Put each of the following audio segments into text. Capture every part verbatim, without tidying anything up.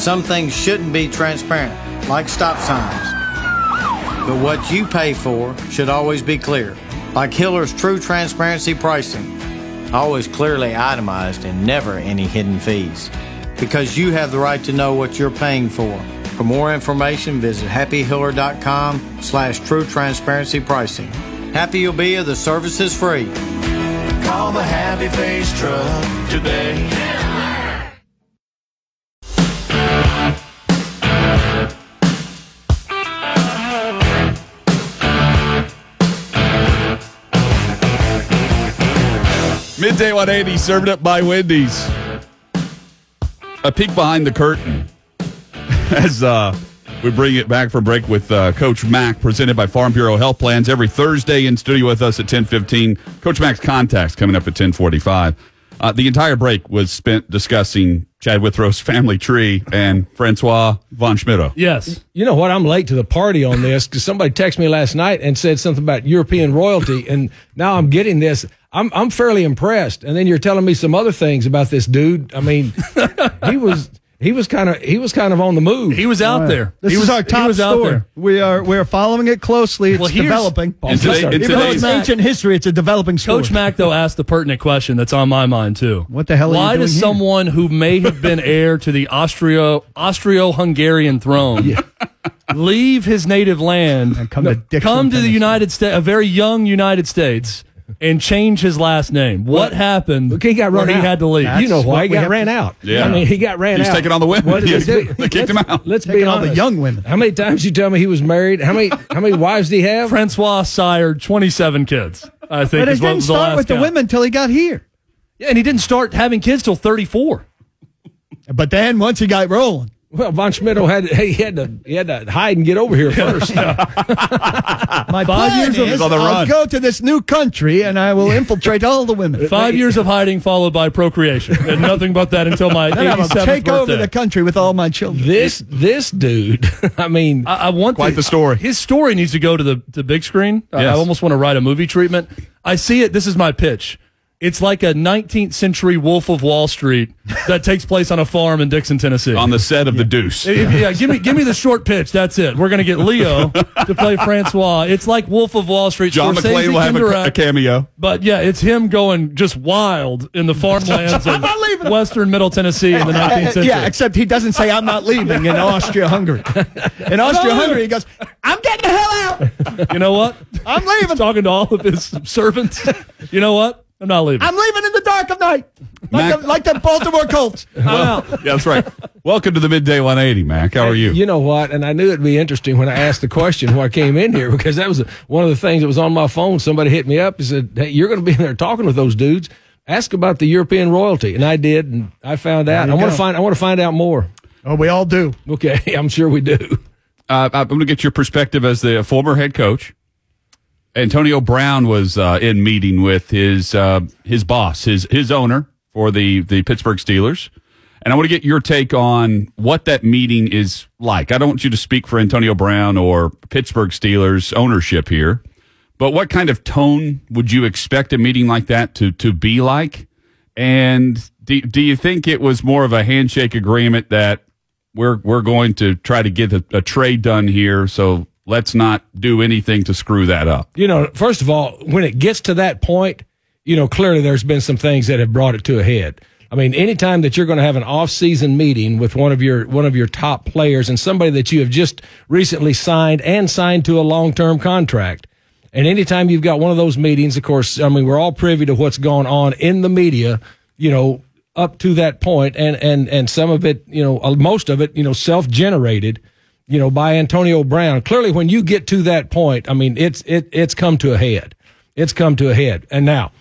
some things shouldn't be transparent, like stop signs. But what you pay for should always be clear, like Hiller's True Transparency Pricing. Always clearly itemized and never any hidden fees. Because you have the right to know what you're paying for. For more information, visit happy hiller dot com slash true transparency pricing. Happy you'll be if the service is free. Call the Happy Face Truck today. Midday one eighty, served up by Wendy's. A peek behind the curtain as uh, we bring it back for break with uh, Coach Mack, presented by Farm Bureau Health Plans. Every Thursday in studio with us at ten fifteen. Coach Mack's Contacts coming up at ten forty-five. Uh, the entire break was spent discussing Chad Withrow's family tree and Francois von Schmittou. Yes. You know what? I'm late to the party on this because somebody texted me last night and said something about European royalty, and now I'm getting this. I'm I'm fairly impressed, and then you're telling me some other things about this dude. I mean, he was he was kind of he was kind of on the move. He was out Right. there. This he is was, our top he was out story. there. We are we are following it closely. It's Well, here's- developing. In today- in Even though today's- it's ancient history, it's a developing story. Coach Mack, though, asked the pertinent question that's on my mind, too. What the hell are Why you doing does here? someone who may have been heir to the Austro, Austro-Hungarian throne leave his native land And come to Dixon, come to the Tennessee. United States, a very young United States, and change his last name? What happened Look, he got where run he out. had to leave? You know That's why what he we got have ran to- out. Yeah. I mean, he got ran He's out. taking on the women. What did Yeah, he do? they kicked him out. Let's Taking be all the honest. young women. How many times you tell me he was married? How many how many wives did he have? Francois sired twenty-seven kids, I think. But it is what didn't was the start last with the count. women until he got here. Yeah, and he didn't start having kids till thirty-four. But then once he got rolling, Well, von Schmittou had he had to he had to hide and get over here first. my Five plan years of- is He's on the I'll run. go to this new country and I will infiltrate all the women. Five years of hiding followed by procreation, and nothing but that until my Then I will eighty-seventh take birthday. over the country with all my children. This this dude, I mean, I, I want Quite the story. His story needs to go to the, the big screen. I- Yes. I almost want to write a movie treatment. I see it. This is my pitch. It's like a nineteenth century Wolf of Wall Street that takes place on a farm in Dixon, Tennessee. On the set of The Deuce. If- yeah, give me give me the short pitch. That's it. We're going to get Leo to play Francois. It's like Wolf of Wall Street. John Scorsese McClane will have can a, a direct, cameo. but yeah, it's him going just wild in the farmlands of not leaving. western Middle Tennessee in the nineteenth century. Yeah, except he doesn't say I'm not leaving in Austria-Hungary. In Austria-Hungary, he goes, I'm getting the hell out. You know what? I'm leaving. Talking to all of his servants. You know what? I'm not leaving. I'm leaving in the dark of night. Like, Mac- the, like the Baltimore Colts. I'm out. Yeah, that's right. Welcome to the Midday one eighty, Mac. How are you? You know what? And I knew it'd be interesting when I asked the question when I came in here because that was one of the things that was on my phone. Somebody hit me up and said, "Hey, you're going to be in there talking with those dudes. Ask about the European royalty." And I did, and I found out. There I you want go. to find. I want to find out more. Oh, we all do. Okay, I'm sure we do. Uh, I'm going to get your perspective as the former head coach. Antonio Brown was uh, in meeting with his uh, his boss, his his owner for the, the Pittsburgh Steelers. And I want to get your take on what that meeting is like. I don't want you to speak for Antonio Brown or Pittsburgh Steelers ownership here, but what kind of tone would you expect a meeting like that to, to be like? And do, do you think it was more of a handshake agreement that we're we're going to try to get a, a trade done here, so let's not do anything to screw that up? You know, first of all, when it gets to that point, you know, clearly there's been some things that have brought it to a head. I mean, anytime that you're going to have an off-season meeting with one of your one of your top players and somebody that you have just recently signed and signed to a long-term contract, and anytime you've got one of those meetings, of course, I mean, we're all privy to what's going on in the media, you know, up to that point, and and and some of it, you know, most of it, you know, self-generated, you know, by Antonio Brown. Clearly, when you get to that point, I mean, it's it it's come to a head. It's come to a head. And now,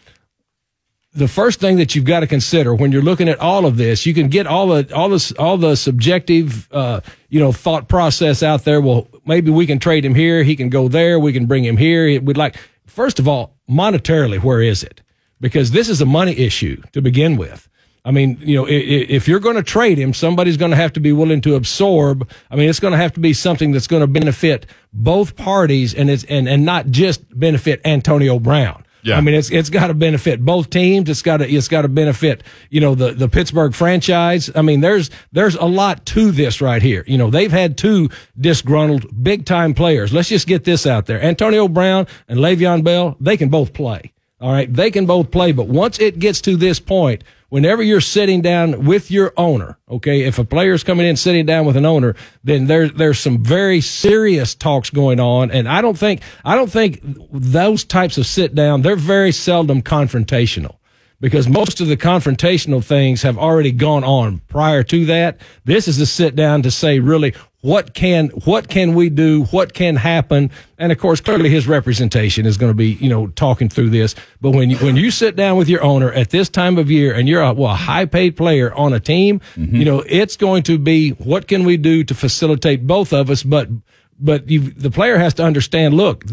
the first thing that you've got to consider when you're looking at all of this, you can get all the all the all the subjective, uh, you know, thought process out there. Well, maybe we can trade him here. He can go there. We can bring him here. We'd like, first of all, monetarily, where is it? Because this is a money issue to begin with. I mean, you know, if you're going to trade him, somebody's going to have to be willing to absorb. I mean, it's going to have to be something that's going to benefit both parties and it's and, and not just benefit Antonio Brown. Yeah. I mean, it's it's got to benefit both teams. It's got to it's got to benefit, you know, the the Pittsburgh franchise. I mean, there's there's a lot to this right here. You know, they've had two disgruntled big time players. Let's just get this out there. Antonio Brown and Le'Veon Bell, they can both play. All right, they can both play, but once it gets to this point, whenever you're sitting down with your owner, okay, if a player's coming in sitting down with an owner, then there, there's some very serious talks going on. And I don't think, I don't think those types of sit down, they're very seldom confrontational, because most of the confrontational things have already gone on prior to that. This is a sit down to say, really, what can, what can we do? What can happen? And of course, clearly his representation is going to be, you know, talking through this. But when you, when you sit down with your owner at this time of year and you're a, well, a high paid player on a team, mm-hmm. you know, it's going to be, what can we do to facilitate both of us? But, but you, the player has to understand, look,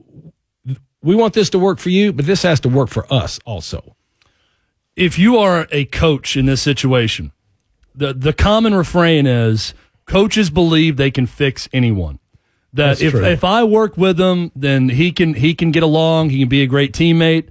we want this to work for you, but this has to work for us also. If you are a coach in this situation, the, the common refrain is, coaches believe they can fix anyone. That That's if true. if I work with him, then he can he can get along. He can be a great teammate.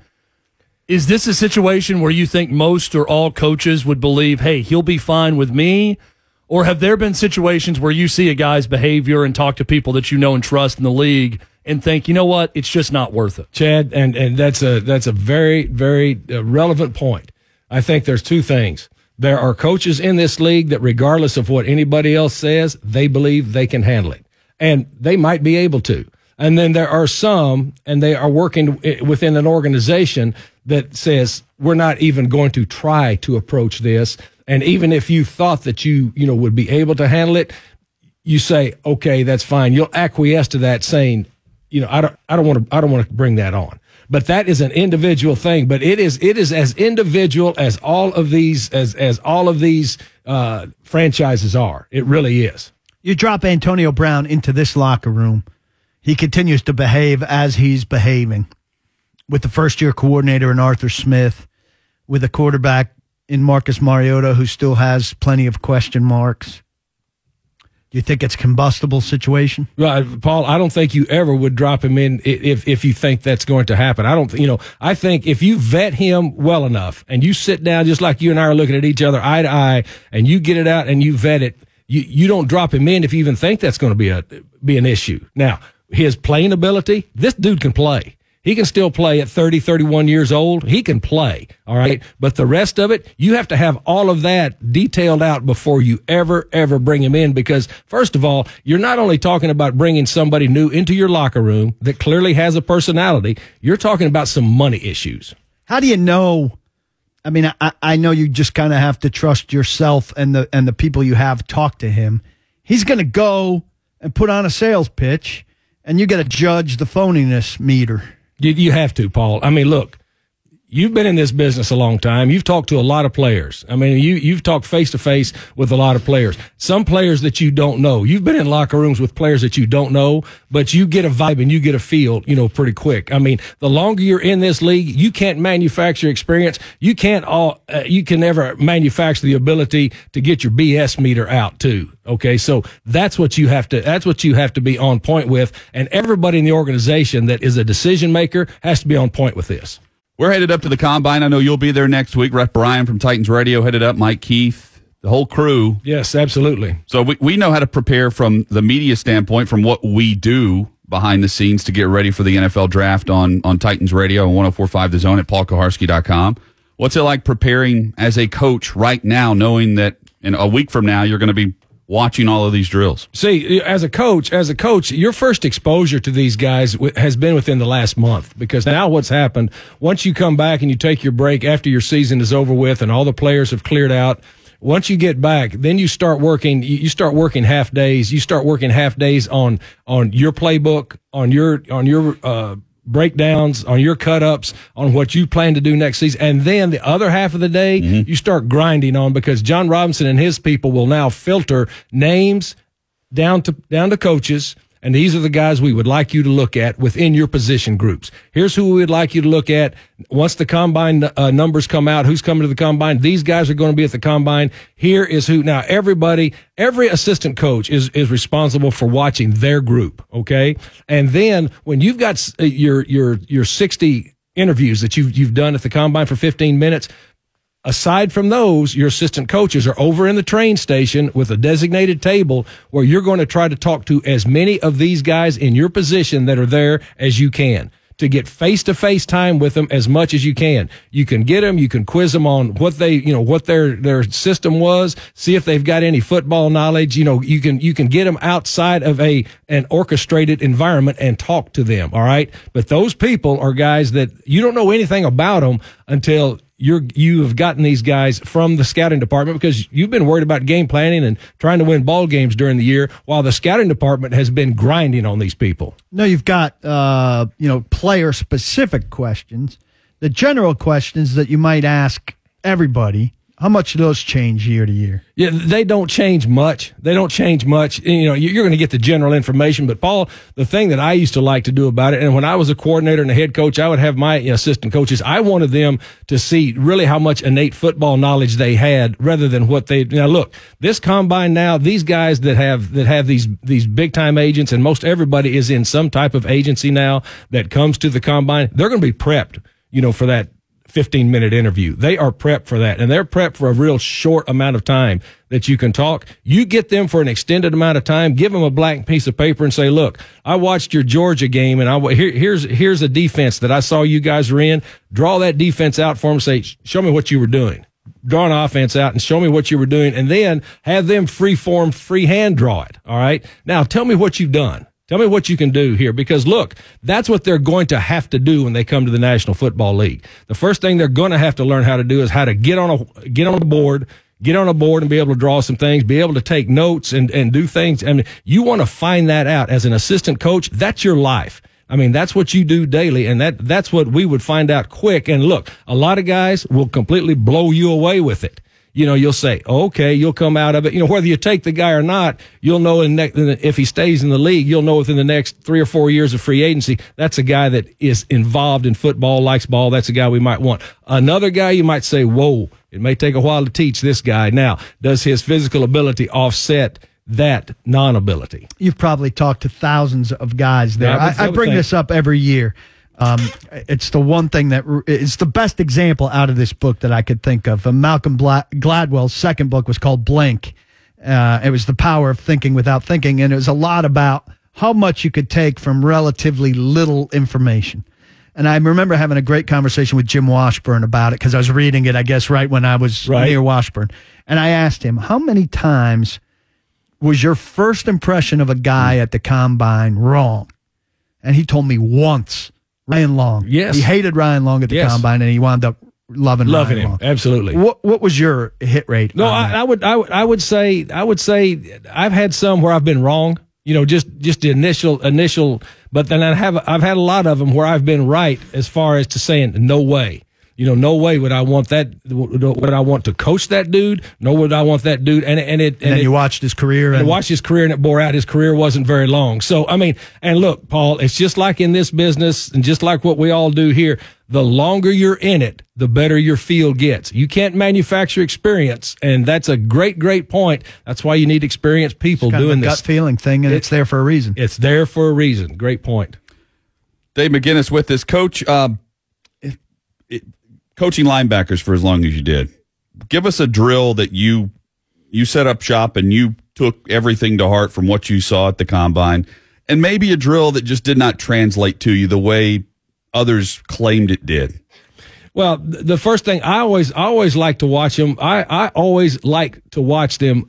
Is this a situation where you think most or all coaches would believe, hey, he'll be fine with me? Or have there been situations where you see a guy's behavior and talk to people that you know and trust in the league and think, you know what, it's just not worth it? Chad, and, and that's a that's a very, very uh, relevant point. I think there's two things. There are coaches in this league that, regardless of what anybody else says, they believe they can handle it. And they might be able to. And then there are some, and they are working within an organization that says, we're not even going to try to approach this. And even if you thought that you, you know, would be able to handle it, you say, okay, that's fine. You'll acquiesce to that, saying, you know, I don't, I don't want to, I don't want to bring that on. But that is an individual thing. But it is it is as individual as all of these as as all of these uh, franchises are. It really is. You drop Antonio Brown into this locker room, he continues to behave as he's behaving, with the first year coordinator in Arthur Smith, with a quarterback in Marcus Mariota who still has plenty of question marks. Do you think it's a combustible situation? Well, Paul, I don't think you ever would drop him in if if you think that's going to happen. I don't, you know, I think if you vet him well enough and you sit down just like you and I are looking at each other eye to eye and you get it out and you vet it, you, you don't drop him in if you even think that's going to be a be an issue. Now, his playing ability, this dude can play. He can still play at thirty, thirty-one years old. He can play, all right? But the rest of it, you have to have all of that detailed out before you ever, ever bring him in, because, first of all, you're not only talking about bringing somebody new into your locker room that clearly has a personality, you're talking about some money issues. How do you know? I mean, I, I know you just kind of have to trust yourself and the and the people you have talk to him. He's going to go and put on a sales pitch, and you got to judge the phoniness meter. You, you have to, Paul. I mean, look, you've been in this business a long time. You've talked to a lot of players. I mean, you, you've talked face to face with a lot of players. Some players that you don't know. You've been in locker rooms with players that you don't know, but you get a vibe and you get a feel, you know, pretty quick. I mean, the longer you're in this league, you can't manufacture experience. You can't all, uh, you can never manufacture the ability to get your B S meter out too. Okay. So that's what you have to, that's what you have to be on point with. And everybody in the organization that is a decision maker has to be on point with this. We're headed up to the Combine. I know you'll be there next week. Rep Brian from Titans Radio headed up, Mike Keith, the whole crew. Yes, absolutely. So we, we know how to prepare from the media standpoint, from what we do behind the scenes to get ready for the N F L draft on, on Titans Radio and one oh four point five The Zone at paul kuharsky dot com. What's it like preparing as a coach right now, knowing that in a week from now you're going to be watching all of these drills? See, as a coach, as a coach, your first exposure to these guys w- has been within the last month, because now what's happened, once you come back and you take your break after your season is over with and all the players have cleared out, once you get back, then you start working, you start working half days, you start working half days on, on your playbook, on your, on your, uh, breakdowns, on your cut-ups, on what you plan to do next season. And then the other half of the day, mm-hmm. you start grinding on, because John Robinson and his people will now filter names down to down to coaches, and these are the guys we would like you to look at within your position groups. Here's who we would like you to look at. Once the combine uh, numbers come out, who's coming to the combine? These guys are going to be at the combine. Here is who. Now, everybody, every assistant coach is, is responsible for watching their group, okay? And then when you've got your, your, your sixty interviews that you've, you've done at the combine for fifteen minutes. Aside from those, your assistant coaches are over in the train station with a designated table where you're going to try to talk to as many of these guys in your position that are there as you can, to get face-to-face time with them as much as you can. You can get them, you can quiz them on what they, you know, what their, their system was, see if they've got any football knowledge. You know, you can, you can get them outside of a, an orchestrated environment and talk to them. All right. But those people are guys that you don't know anything about them until you're, you have gotten these guys from the scouting department, because you've been worried about game planning and trying to win ball games during the year, while the scouting department has been grinding on these people. No, you've got, uh, you know, player specific questions, the general questions that you might ask everybody. How much do those change year to year? Yeah, they don't change much. They don't change much. You know, you're going to get the general information. But, Paul, the thing that I used to like to do about it, and when I was a coordinator and a head coach, I would have my assistant coaches. I wanted them to see really how much innate football knowledge they had, rather than what they. Now, look, this combine now, these guys that have that have these these big time agents, and most everybody is in some type of agency now that comes to the combine. They're going to be prepped, you know, for that fifteen minute interview. They are prepped for that, and they're prepped for a real short amount of time that you can talk. You get them for an extended amount of time, give them a blank piece of paper and say, look, I watched your Georgia game, and I here, here's here's a defense that I saw you guys were in. Draw that defense out for them. Say, show me what you were doing. Draw an offense out and show me what you were doing, and then have them free form, free hand draw it. All right. Now tell me what you've done. Tell me what you can do here, because look, that's what they're going to have to do when they come to the National Football League. The first thing they're going to have to learn how to do is how to get on a get on a board, get on a board and be able to draw some things, be able to take notes and and do things. I mean, you want to find that out as an assistant coach. That's your life. I mean, that's what you do daily, and that that's what we would find out quick. And look, a lot of guys will completely blow you away with it. You know, you'll say, okay, you'll come out of it. You know, whether you take the guy or not, you'll know in ne- if he stays in the league, you'll know within the next three or four years of free agency, that's a guy that is involved in football, likes ball. That's a guy we might want. Another guy, you might say, whoa, it may take a while to teach this guy. Now, does his physical ability offset that non-ability? You've probably talked to thousands of guys there. Yeah, I, I, I bring this up every year. Um, it's the one thing that it's the best example out of this book that I could think of. Uh, Malcolm Bla- Gladwell's second book was called Blink. Uh, it was The Power of Thinking Without Thinking, and it was a lot about how much you could take from relatively little information. And I remember having a great conversation with Jim Washburn about it, because I was reading it, I guess, right when I was right. near Washburn. And I asked him, how many times was your first impression of a guy at the combine wrong? And he told me once. Ryan Long. Yes. He hated Ryan Long at the yes. combine, and he wound up loving, loving Ryan him. Long. Absolutely. What What was your hit rate? No, I, I would, I would, I would say, I would say, I've had some where I've been wrong. You know, just just the initial initial, but then I have, I've had a lot of them where I've been right as far as to saying no way. You know, no way would I want that. Would I want to coach that dude? No, would I want that dude? And and it. And, and then it, you watched his career. And and watched his career, and it bore out. His career wasn't very long. So I mean, and look, Paul, it's just like in this business, and just like what we all do here. The longer you're in it, the better your field gets. You can't manufacture experience, and that's a great, great point. That's why you need experienced people it's kind doing of a this. Gut feeling thing, and it, it's there for a reason. It's there for a reason. Great point. Dave McGinnis with this, Coach. Um, it, it, coaching linebackers for as long as you did, give us a drill that you you set up shop and you took everything to heart from what you saw at the combine, and maybe a drill that just did not translate to you the way others claimed it did. Well, the first thing I always I always like to watch them. I, I always like to watch them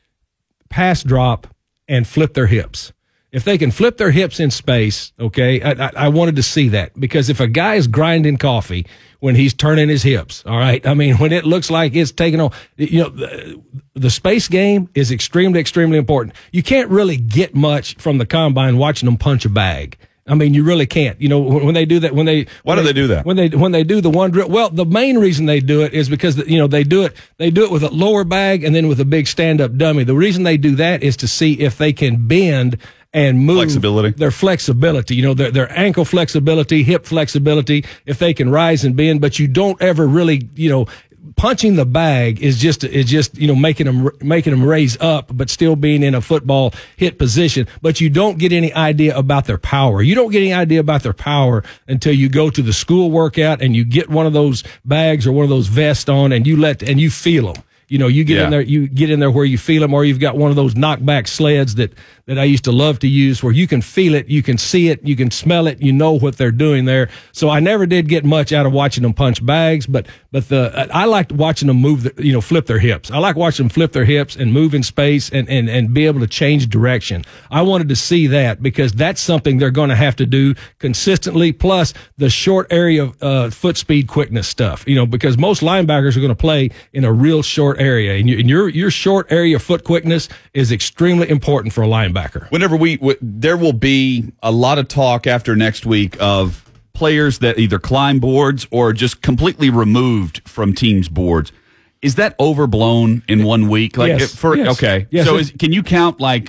pass drop and flip their hips. If they can flip their hips in space, okay, I, I, I wanted to see that, because if a guy is grinding coffee when he's turning his hips, all right, I mean, when it looks like it's taking on, you know, the, the space game is extremely, extremely important. You can't really get much from the combine watching them punch a bag. I mean, you really can't. You know, when they do that, when they why when do they, they do that? When they when they do the one drill, well, the main reason they do it is because you know they do it they do it with a lower bag and then with a big stand up dummy. The reason they do that is to see if they can bend and move flexibility. Their flexibility. You know, their their ankle flexibility, hip flexibility. If they can rise and bend, but you don't ever really, you know. punching the bag is just is just you know making them making them raise up, but still being in a football hit position. But you don't get any idea about their power. You don't get any idea about their power until you go to the school workout and you get one of those bags or one of those vests on, and you let and you feel them. You know, you get Yeah. in there, you get in there where you feel them, or you've got one of those knockback sleds that, that I used to love to use where you can feel it, you can see it, you can smell it, you know what they're doing there. So I never did get much out of watching them punch bags, but, but the, I liked watching them move, the, you know, flip their hips. I like watching them flip their hips and move in space and, and, and be able to change direction. I wanted to see that because that's something they're going to have to do consistently, plus the short area, uh, foot speed quickness stuff, you know, because most linebackers are going to play in a real short area, and, you, and your your short area foot quickness is extremely important for a linebacker. Whenever we, w- there will be a lot of talk after next week of players that either climb boards or just completely removed from teams' boards. Is that overblown in one week? Like Yes. it- for Yes. okay, Yes. so is, can you count like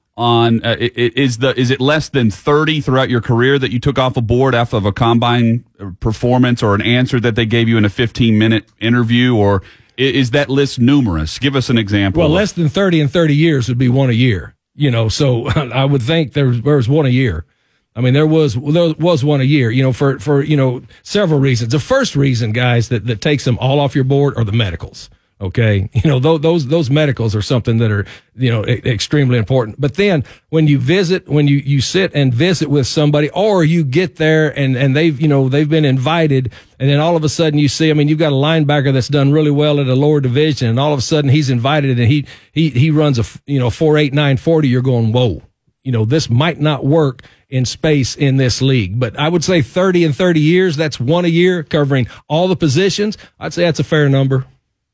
on uh, i- i- is the is it less than thirty throughout your career that you took off a board after of a combine performance or an answer that they gave you in a fifteen minute interview, or is that list numerous? Give us an example. Well, of- less than thirty in thirty years would be one a year. You know, so I would think there was, there was one a year. I mean, there was there was one a year. You know, for for you know several reasons. The first reason, guys, that that takes them all off your board are the medicals. Okay, you know those those those medicals are something that are you know e- extremely important. But then when you visit, when you you sit and visit with somebody, or you get there and and they've you know they've been invited, and then all of a sudden you see, I mean, you've got a linebacker that's done really well at a lower division, and all of a sudden he's invited and he he he runs a you know four eight nine forty. You're going, whoa, you know this might not work in space in this league. But I would say thirty and thirty years, that's one a year covering all the positions. I'd say that's a fair number.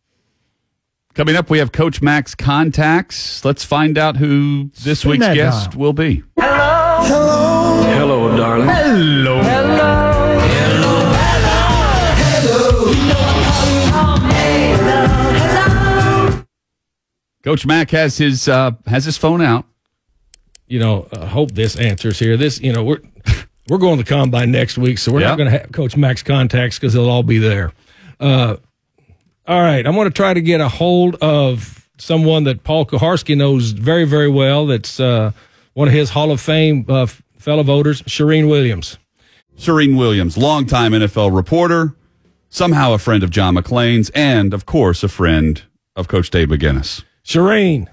Coming up, we have Coach Mac's contacts. Let's find out who this Spin week's that guest dial. will be. Hello, darling. Coach Mac has his uh, has his phone out. You know, I hope this answers here. This, you know, we're we're going to the combine next week, so we're Yeah. not going to have Coach Mac's contacts because they'll all be there. Uh, all right, I'm going to try to get a hold of someone that Paul Kuharsky knows very, very well. That's uh, one of his Hall of Fame uh, fellow voters, Shireen Williams. Shireen Williams, longtime N F L reporter, somehow a friend of John McClain's, and of course a friend of Coach Dave McGinnis. Shireen.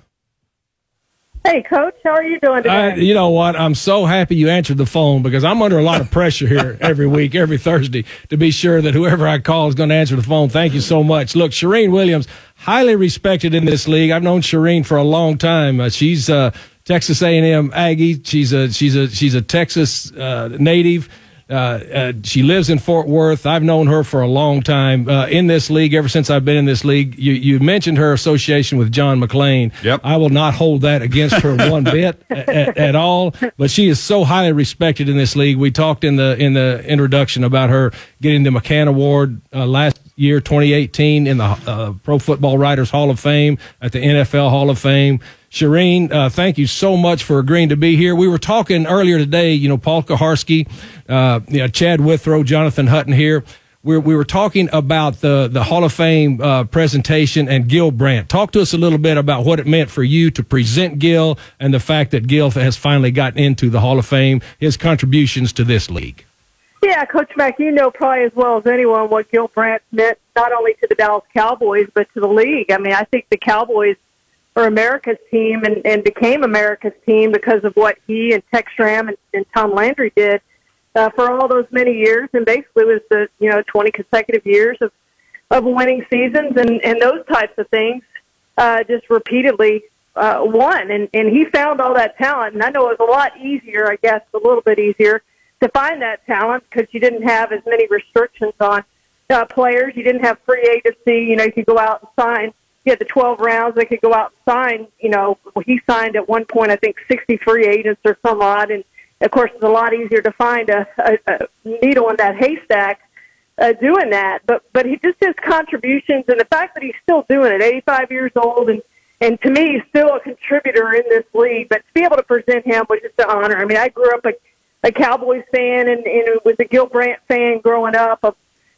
Hey, Coach, how are you doing today? I, you know what? I'm so happy you answered the phone because I'm under a lot of pressure here every week, every Thursday, to be sure that whoever I call is going to answer the phone. Thank you so much. Look, Shireen Williams, highly respected in this league. I've known Shireen for a long time. Uh, she's uh, Texas A and M Aggie. She's a she's a she's a Texas uh, native. Uh, uh, she lives in Fort Worth. I've known her for a long time uh, in this league, ever since I've been in this league. You, you mentioned her association with John McClain. Yep. I will not hold that against her one bit at, at all, but she is so highly respected in this league. We talked in the in the introduction about her getting the McCann Award uh, last year, twenty eighteen, in the uh, Pro Football Writers Hall of Fame, at the N F L Hall of Fame. Shireen, uh, thank you so much for agreeing to be here. We were talking earlier today, you know, Paul Kuharsky, uh, you know, Chad Withrow, Jonathan Hutton here. We we were talking about the, the Hall of Fame uh, presentation and Gil Brandt. Talk to us a little bit about what it meant for you to present Gil and the fact that Gil has finally gotten into the Hall of Fame, his contributions to this league. Yeah, Coach Mack, you know probably as well as anyone what Gil Brandt meant not only to the Dallas Cowboys but to the league. I mean, I think the Cowboys are America's team and, and became America's team because of what he and Tex Schramm and, and Tom Landry did uh, for all those many years, and basically was the you know twenty consecutive years of, of winning seasons and, and those types of things, uh, just repeatedly uh, won. And, and he found all that talent, and I know it was a lot easier, I guess, a little bit easier to find that talent because you didn't have as many restrictions on uh, players. You didn't have free agency. You know, you could go out and sign. You had the twelve rounds. They could go out and sign. You know, he signed at one point, I think, sixty free agents or some odd. And, of course, it's a lot easier to find a, a, a needle in that haystack uh, doing that. But but he just his contributions and the fact that he's still doing it, eighty-five years old, and, and to me, he's still a contributor in this league. But to be able to present him was just an honor. I mean, I grew up a, a Cowboys fan and, and was a Gil Brandt fan growing up. Of,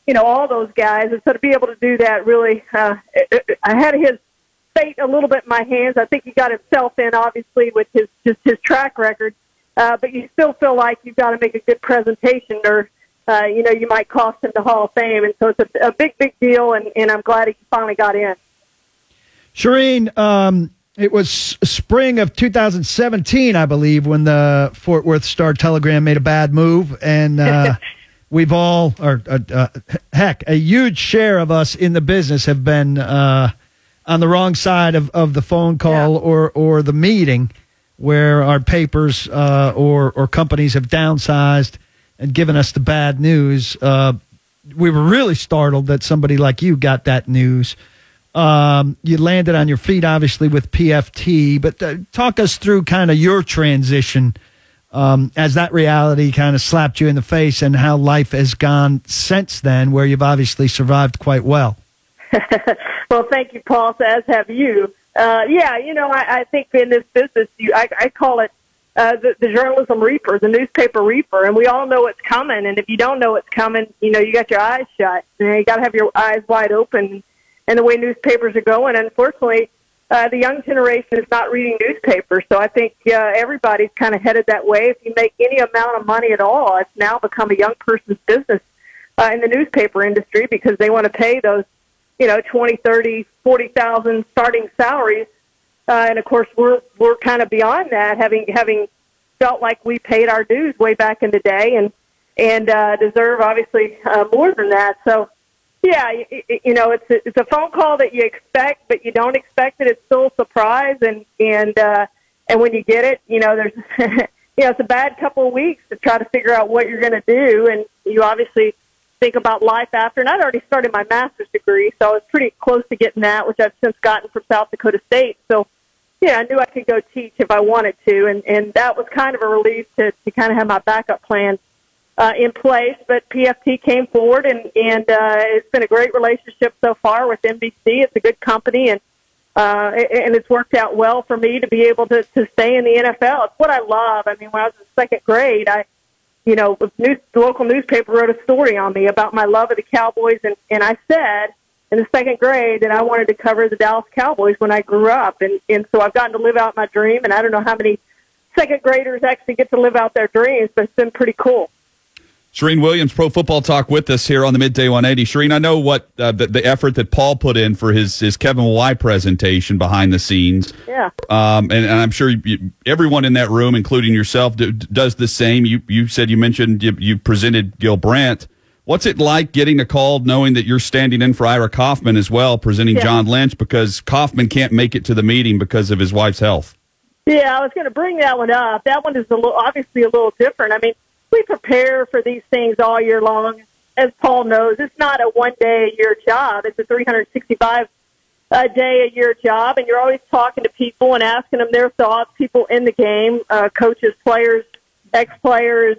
you know, all those guys. And so to be able to do that really, uh, I had his fate a little bit in my hands. I think he got himself in, obviously, with his just his track record. Uh, but you still feel like you've got to make a good presentation or, uh, you know, you might cost him the Hall of Fame. And so it's a, a big, big deal, and, and I'm glad he finally got in. Shireen, um, it was spring of two thousand seventeen, I believe, when the Fort Worth Star-Telegram made a bad move, and uh, we've all, or uh, uh, heck, a huge share of us in the business have been uh, on the wrong side of, of the phone call yeah. or, or the meeting where our papers uh, or, or companies have downsized and given us the bad news. Uh, we were really startled that somebody like you got that news. Um, you landed on your feet, obviously, with P F T, but uh, talk us through kind of your transition um, as that reality kind of slapped you in the face and how life has gone since then, where you've obviously survived quite well. Well, thank you, Paul, as have you. Uh, yeah, you know, I, I think in this business, you, I, I call it uh, the, the journalism reaper, the newspaper reaper, and we all know it's coming. And if you don't know it's coming, you know, you got your eyes shut. You know, you got to have your eyes wide open. And the way newspapers are going, unfortunately, uh, the young generation is not reading newspapers. So I think uh, everybody's kind of headed that way. If you make any amount of money at all, it's now become a young person's business uh, in the newspaper industry because they want to pay those, you know, twenty, thirty, forty thousand starting salaries. Uh, and of course, we're we're kind of beyond that, having having felt like we paid our dues way back in the day, and and uh, deserve obviously uh, more than that. So. Yeah, you know, it's a, it's a phone call that you expect, but you don't expect it. It's still a surprise, and and uh, and when you get it, you know, there's, you know, it's a bad couple of weeks to try to figure out what you're going to do, and you obviously think about life after. And I'd already started my master's degree, so I was pretty close to getting that, which I've since gotten from South Dakota State. So, yeah, I knew I could go teach if I wanted to, and and that was kind of a relief to to kind of have my backup plan Uh, in place, but P F T came forward, and and uh, it's been a great relationship so far with N B C. It's a good company, and uh, and it's worked out well for me to be able to, to stay in the N F L. It's what I love. I mean, when I was in second grade, I, you know, news, the local newspaper wrote a story on me about my love of the Cowboys, and, and I said in the second grade that I wanted to cover the Dallas Cowboys when I grew up, and, and so I've gotten to live out my dream, and I don't know how many second graders actually get to live out their dreams, but it's been pretty cool. Shireen Williams, Pro Football Talk, with us here on the Midday one eighty. Shireen, I know what uh, the, the effort that Paul put in for his, his Kevin Y presentation behind the scenes. Yeah. Um, and, and I'm sure you, everyone in that room, including yourself, do, does the same. You you said you mentioned you, you presented Gil Brandt. What's it like getting a call knowing that you're standing in for Ira Kaufman as well, presenting yeah. John Lynch, because Kaufman can't make it to the meeting because of his wife's health? Yeah, I was going to bring that one up. That one is a little, obviously a little different. I mean, we prepare for these things all year long. As Paul knows, it's not a one-day-a-year job. It's a three hundred sixty-five uh, day a year job, and you're always talking to people and asking them their thoughts, people in the game, uh, coaches, players, ex-players,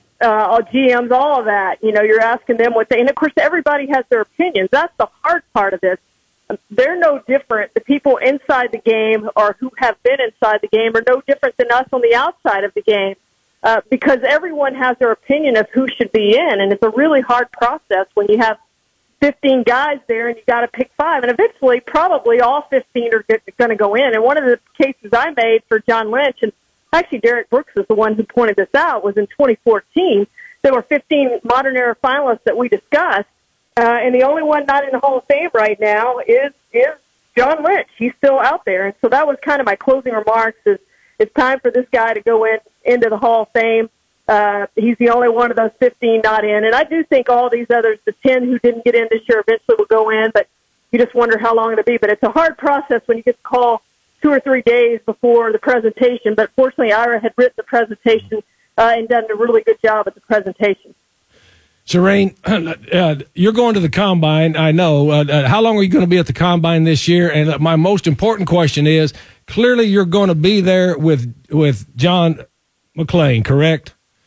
uh, G Ms, all of that. You know, you're asking them what they, and of course everybody has their opinions. That's the hard part of this. They're no different. The people inside the game or who have been inside the game are no different than us on the outside of the game. Uh, because everyone has their opinion of who should be in, and it's a really hard process when you have fifteen guys there and you got to pick five, and eventually probably all fifteen are going to go in. And one of the cases I made for John Lynch, and actually Derek Brooks is the one who pointed this out, was in twenty fourteen. There were fifteen modern era finalists that we discussed, uh, and the only one not in the Hall of Fame right now is is John Lynch. He's still out there, and so that was kind of my closing remarks. Is it's time for this guy to go in into the Hall of Fame. Uh, he's the only one of those fifteen not in. And I do think all these others, the ten who didn't get in this year, eventually will go in, but you just wonder how long it'll be. But it's a hard process when you get to call two or three days before the presentation. But fortunately, Ira had written the presentation uh, and done a really good job at the presentation. Shireen, uh, you're going to the Combine, I know. Uh, uh, how long are you going to be at the Combine this year? And uh, my most important question is, clearly you're going to be there with with John McClain, correct?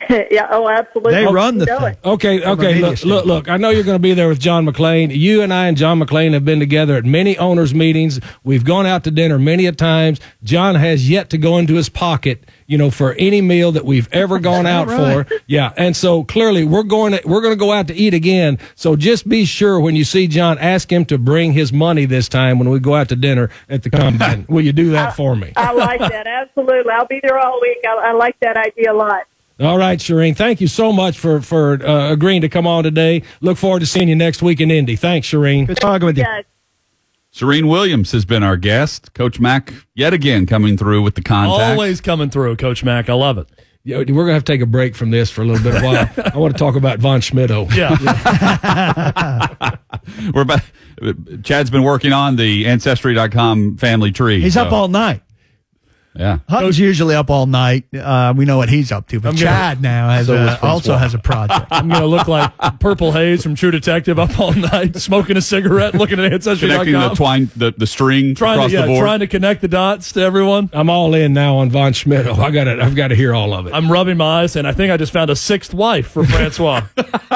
yeah, oh, absolutely. They run the You know thing. it. Okay, From a okay. media Look, look, look. I know you're going to be there with John McClain. You and I and John McClain have been together at many owners' meetings. We've gone out to dinner many a times. John has yet to go into his pocket, you know, for any meal that we've ever gone out right? for. Yeah, and so clearly we're going to we're going to go out to eat again. So just be sure when you see John, ask him to bring his money this time when we go out to dinner at the Combine. Will you do that for me? I like that. Absolutely. I'll be there all week. I, I like that idea a lot. All right, Shireen. Thank you so much for for uh, agreeing to come on today. Look forward to seeing you next week in Indy. Thanks, Shireen. Good talking with you. Yes. Serene Williams has been our guest. Coach Mack, yet again, coming through with the contact. Always coming through, Coach Mack. I love it. Yeah, we're going to have to take a break from this for a little bit of while. I want to talk about Von Schmitto. Yeah. We're back. Chad's been working on the Ancestry dot com family tree. He's so, up all night. Yeah. Hutton's usually up all night. Uh, we know what he's up to, but I'm gonna- Chad now has So a, was Francois. also has a project. I'm going to look like Purple Haze from True Detective up all night, smoking a cigarette, looking at Ancestry dot com. Connecting the twine, the, the string trying across to, yeah, the board. trying to connect the dots to everyone. I'm all in now on Von Schmitto. I got it. I've got to hear all of it. I'm rubbing my eyes, and I think I just found a sixth wife for Francois.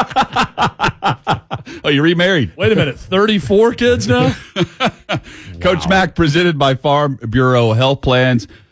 Oh, you remarried. Wait a minute, thirty-four kids now? Coach Mack, presented by Farm Bureau Health Plans.